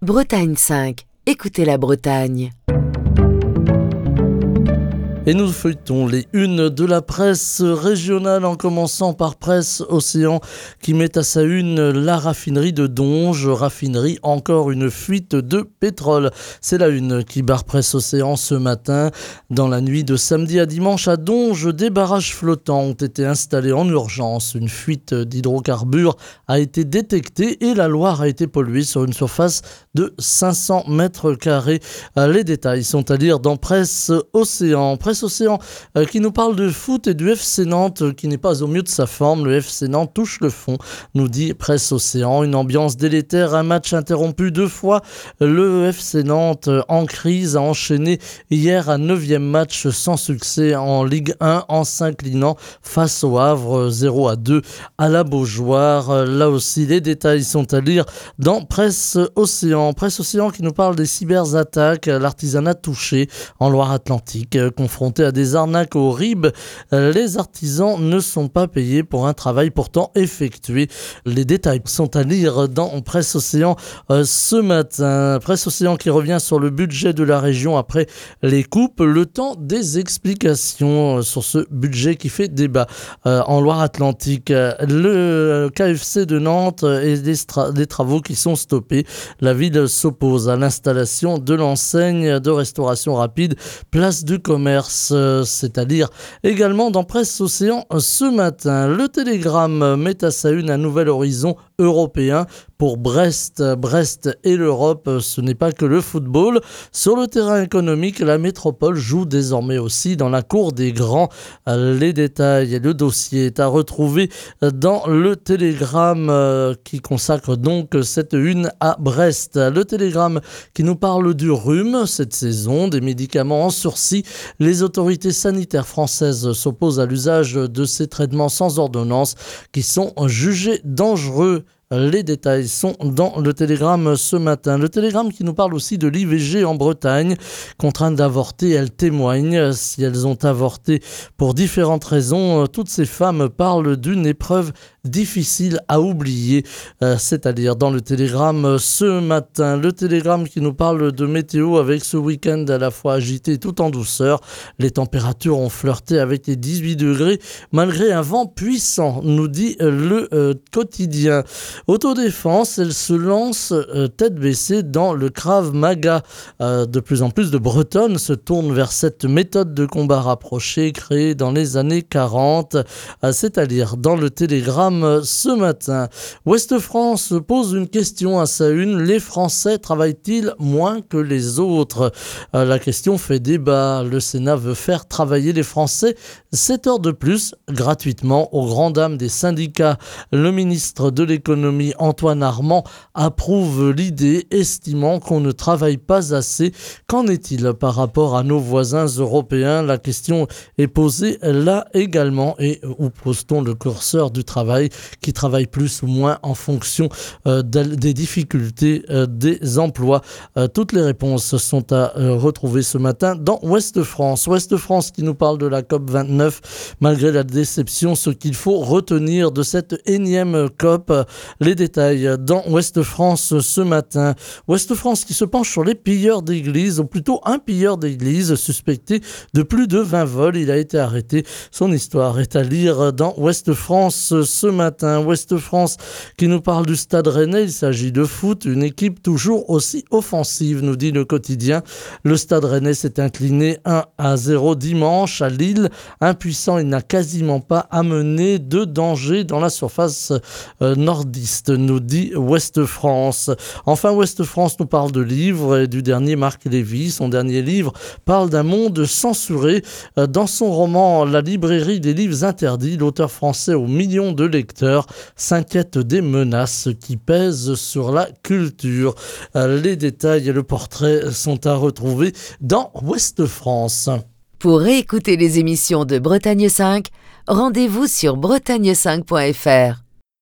Bretagne 5, écoutez la Bretagne. Et nous feuilletons les unes de la presse régionale en commençant par Presse Océan qui met à sa une la raffinerie de Donges. Raffinerie, encore une fuite de pétrole. C'est la une qui barre Presse Océan ce matin. Dans la nuit de samedi à dimanche à Donges, des barrages flottants ont été installés en urgence. Une fuite d'hydrocarbures a été détectée et la Loire a été polluée sur une surface de 500 mètres carrés. Les détails sont à lire dans Presse Océan. Presse Océan qui nous parle de foot et du FC Nantes qui n'est pas au mieux de sa forme. Le FC Nantes touche le fond, nous dit Presse Océan. Une ambiance délétère, un match interrompu 2 fois. Le FC Nantes en crise a enchaîné hier un 9e match sans succès en Ligue 1 en s'inclinant face au Havre 0-2 à la Beaujoire. Là aussi, les détails sont à lire dans Presse Océan. Presse Océan qui nous parle des cyberattaques, l'artisanat touché en Loire-Atlantique, confronté à des arnaques au RIB. Les artisans ne sont pas payés pour un travail pourtant effectué. Les détails sont à lire dans Presse Océan ce matin. Presse Océan qui revient sur le budget de la région après les coupes. Le temps des explications sur ce budget qui fait débat en Loire-Atlantique. Le KFC de Nantes et des travaux qui sont stoppés. La ville s'oppose à l'installation de l'enseigne de restauration rapide Place du Commerce. C'est à dire également dans Presse Océan ce matin. Le Télégramme met à sa une un nouvel horizon européen pour Brest. Brest et l'Europe, ce n'est pas que le football. Sur le terrain économique, la métropole joue désormais aussi dans la cour des grands. Les détails et le dossier est à retrouver dans le Télégramme qui consacre donc cette une à Brest. Le Télégramme qui nous parle du rhume cette saison, des médicaments en sursis. Les autorités sanitaires françaises s'opposent à l'usage de ces traitements sans ordonnance qui sont jugés dangereux. Les détails sont dans le Télégramme ce matin. Le Télégramme qui nous parle aussi de l'IVG en Bretagne. Contraintes d'avorter, elles témoignent. Si elles ont avorté pour différentes raisons, toutes ces femmes parlent d'une épreuve difficile à oublier. C'est-à-dire dans le Télégramme ce matin. Le Télégramme qui nous parle de météo avec ce week-end à la fois agité tout en douceur. Les températures ont flirté avec les 18 degrés malgré un vent puissant, nous dit le quotidien. Autodéfense, elle se lance tête baissée dans le Krav Maga. De plus en plus de Bretonnes se tournent vers cette méthode de combat rapproché créée dans les années 40. C'est à lire dans le Télégramme ce matin. Ouest France pose une question à sa une. Les Français travaillent-ils moins que les autres ? La question fait débat. Le Sénat veut faire travailler les Français 7 heures de plus gratuitement aux grandes dames des syndicats. Le ministre de l'économie Antoine Armand approuve l'idée, estimant qu'on ne travaille pas assez. Qu'en est-il par rapport à nos voisins européens ? La question est posée là également. Et où pose-t-on le curseur du travail ? Qui travaille plus ou moins en fonction des difficultés des emplois ? Toutes les réponses sont à retrouver ce matin dans Ouest France. Ouest France qui nous parle de la COP29. Malgré la déception, ce qu'il faut retenir de cette énième COP. Les détails dans Ouest France ce matin. Ouest France qui se penche sur les pilleurs d'église, ou plutôt un pilleur d'église suspecté de plus de 20 vols. Il a été arrêté. Son histoire est à lire dans Ouest France ce matin. Ouest France qui nous parle du Stade Rennais. Il s'agit de foot, une équipe toujours aussi offensive, nous dit le quotidien. Le Stade Rennais s'est incliné 1-0 dimanche à Lille. Impuissant, il n'a quasiment pas amené de danger dans la surface nordiste, nous dit Ouest France. Enfin, Ouest France nous parle de livres et du dernier Marc Lévy. Son dernier livre parle d'un monde censuré. Dans son roman La librairie des livres interdits, l'auteur français aux millions de lecteurs s'inquiète des menaces qui pèsent sur la culture. Les détails et le portrait sont à retrouver dans Ouest France. Pour réécouter les émissions de Bretagne 5, rendez-vous sur bretagne5.fr.